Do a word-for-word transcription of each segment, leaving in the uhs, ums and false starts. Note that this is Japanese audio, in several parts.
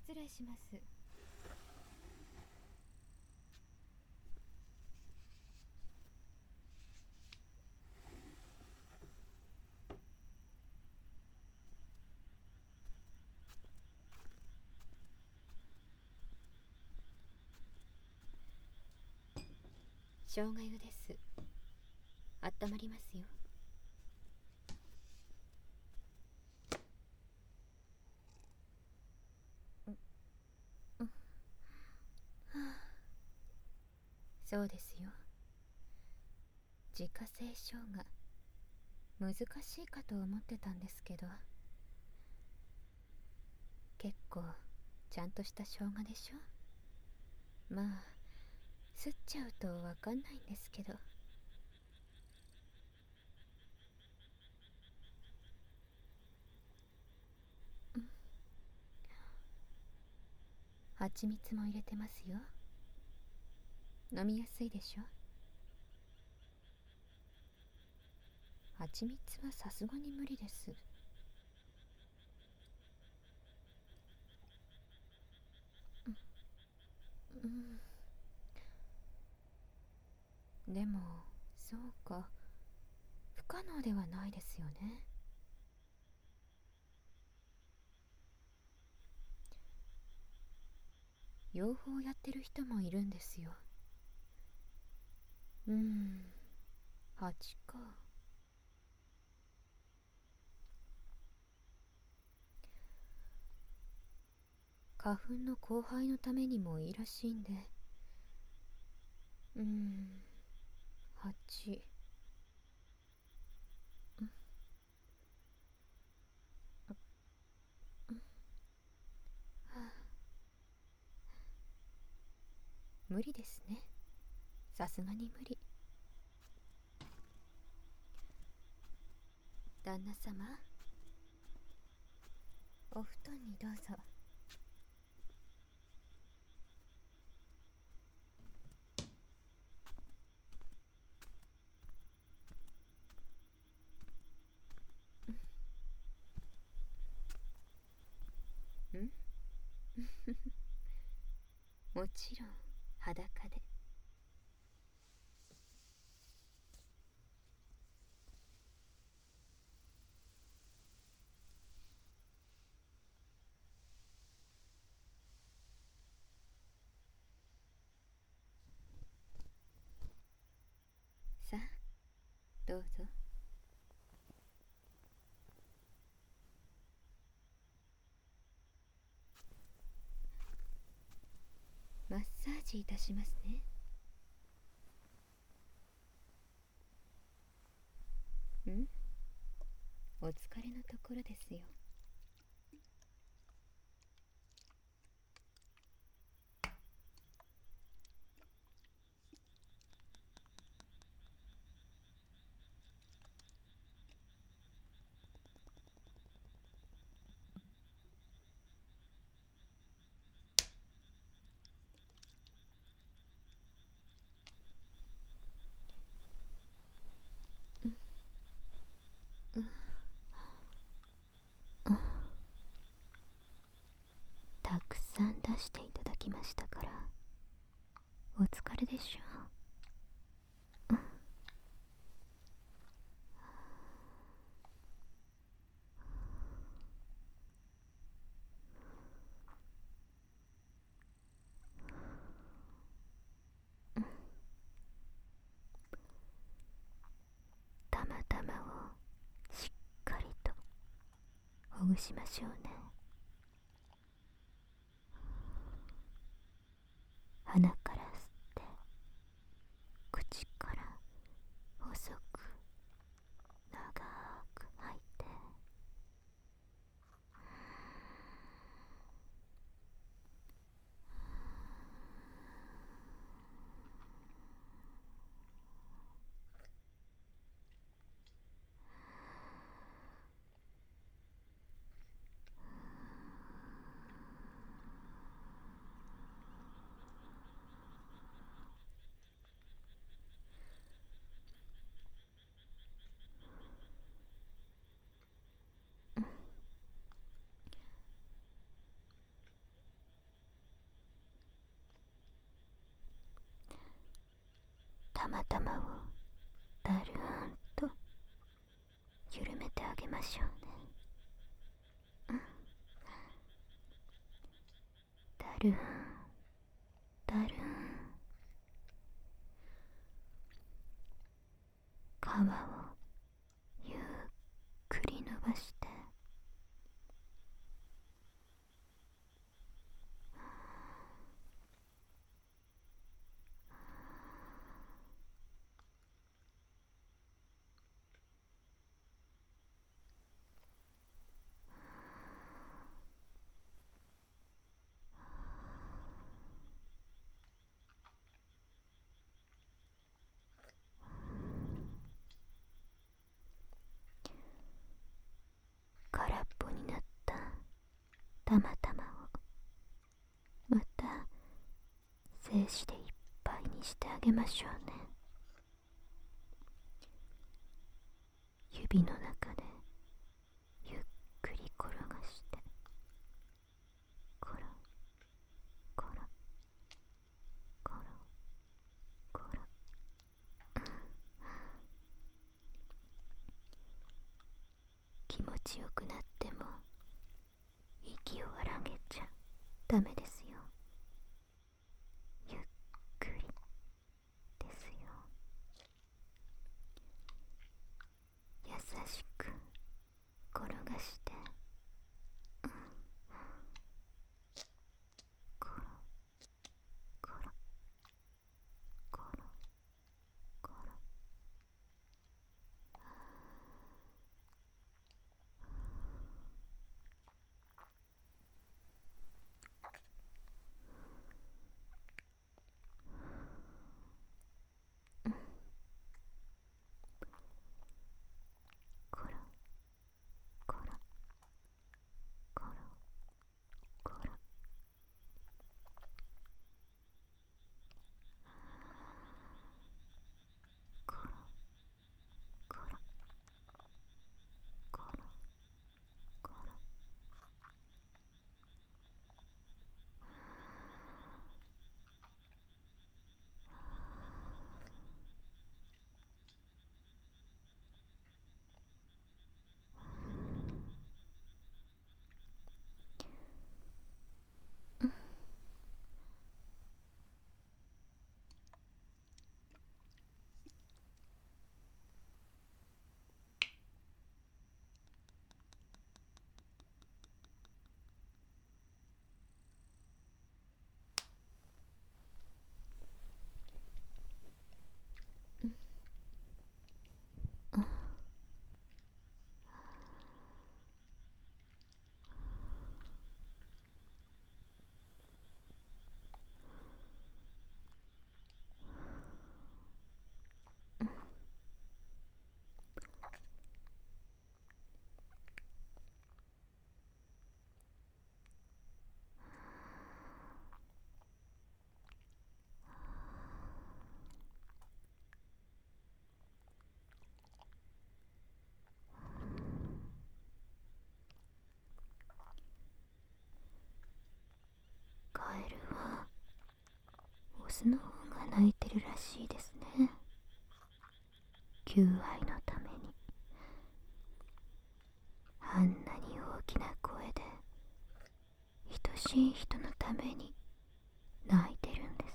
失礼します。生姜湯です。あったまりますよ。そうですよ。自家製生姜、難しいかと思ってたんですけど、結構ちゃんとした生姜でしょ。まあ吸っちゃうとわかんないんですけど。蜂蜜も入れてますよ。飲みやすいでしょ。蜂蜜はさすがに無理です。うん、でもそうか、不可能ではないですよね。養蜂やってる人もいるんですよ。うーん、蜂か。花粉の交配のためにもいいらしいんで。うーん、蜂。無理ですね。さすがに無理。旦那様、お布団にどうぞ。んもちろん裸で。さあどうぞ。マッサージいたしますね。んお疲れのところですよ。たくさん出していただきましたから、お疲れでしょう。たまたまをしっかりとほぐしましょうね。鼻から吸って口から細く長く吐いて。 玉玉をだるーんと緩めてあげましょうね。うん、だるーんだるーん。皮をゆっくり伸ばして、空っぽになった玉玉をまた精子でいっぱいにしてあげましょうね。指の中でゆっくり転がして、コロコロコロコロ。気持ちよくなっても息を荒げちゃダメですよ。ゆっくりですよ。優しく転がして、うん、コロコロコロコロ。コロコロコロコロ。コロコロコロコロ。カエルはオスの方が泣いてるらしいですね。求愛のためにあんなに大きな声で愛しい人のために泣いてるんです。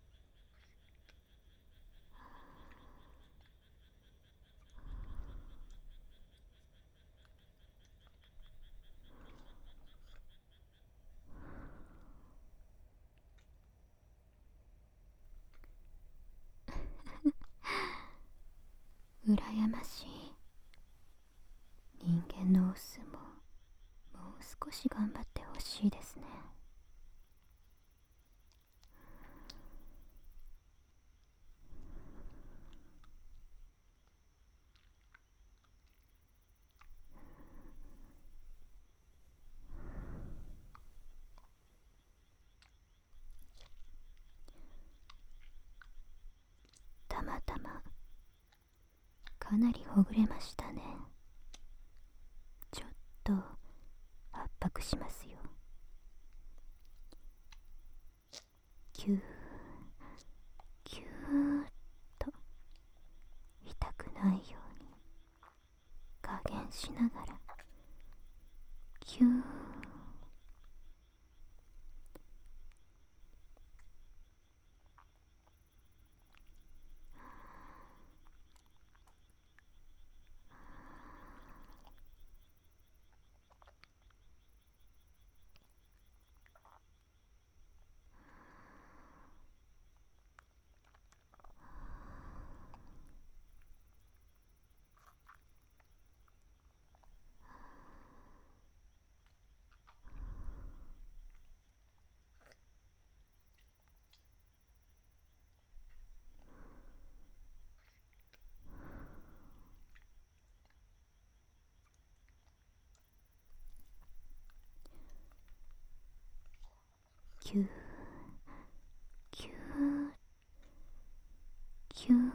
うらやましい。人間のオスももう少し頑張ってほしいですね。たまたまかなりほぐれましたね。ちょっと圧迫しますよ。キューキューっとしながらキューキューキューキュー。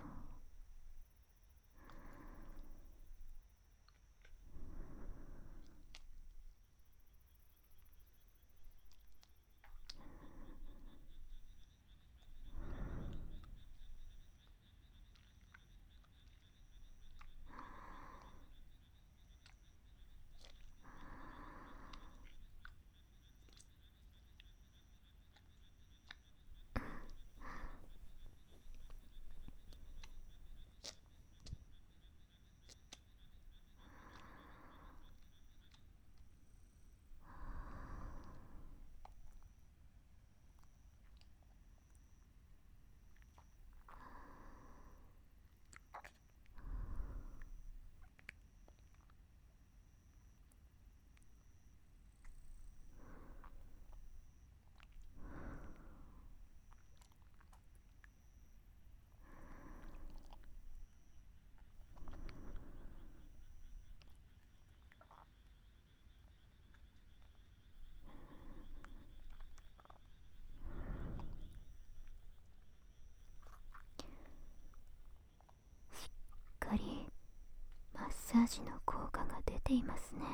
しっかりマッサージの効果が出ていますね。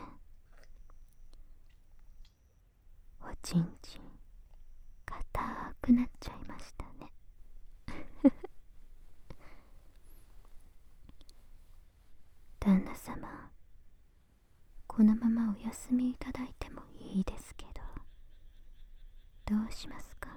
おちんちん硬くなっちゃいましたね。旦那様、このままお休みいただいてもいいですけど、どうしますか？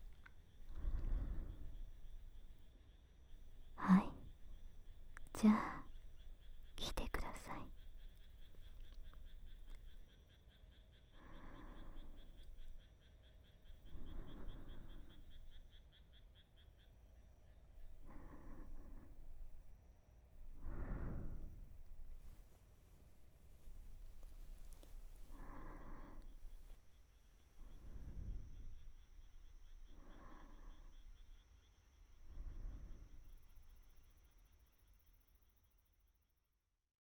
はい、じゃあ